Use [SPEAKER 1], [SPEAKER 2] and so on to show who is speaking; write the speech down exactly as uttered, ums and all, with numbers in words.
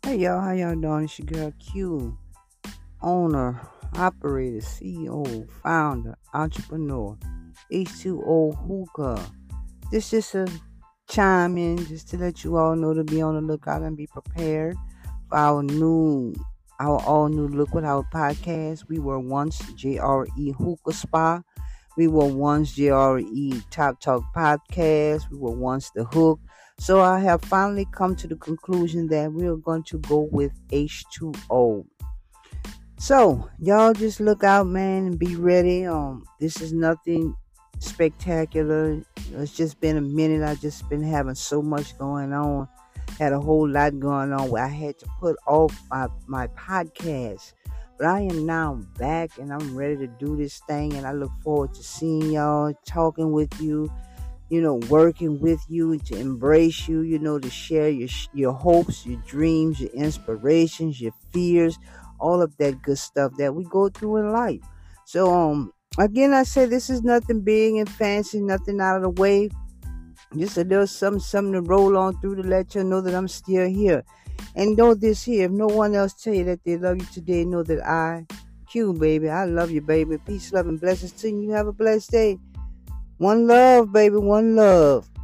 [SPEAKER 1] Hey y'all, how y'all doing? It's your girl Q, owner, operator, C E O, founder, entrepreneur, H two O Hookah. This just a chime in just to let you all know to be on the lookout and be prepared for our new, our all new look with our podcast. We were once J R E Hookah Spa. We were once J R E Top Talk Podcast. We were once The Hook. So I have finally come to the conclusion that we are going to go with H two O. So y'all just look out, man, and be ready. Um, this is nothing spectacular. It's just been a minute. I just been having so much going on. Had a whole lot going on where I had to put off my, my podcast. But I am now back and I'm ready to do this thing, and I look forward to seeing y'all, talking with you, you know, working with you, to embrace you, you know, to share your your hopes, your dreams, your inspirations, your fears, all of that good stuff that we go through in life. So, um, again, I say this is nothing big and fancy, nothing out of the way. Just a little something, something to roll on through to let you know that I'm still here. And know this here, if no one else tell you that they love you today, know that I, Q, baby, I love you, baby. Peace, love, and blessings to you. You have a blessed day. One love, baby, one love.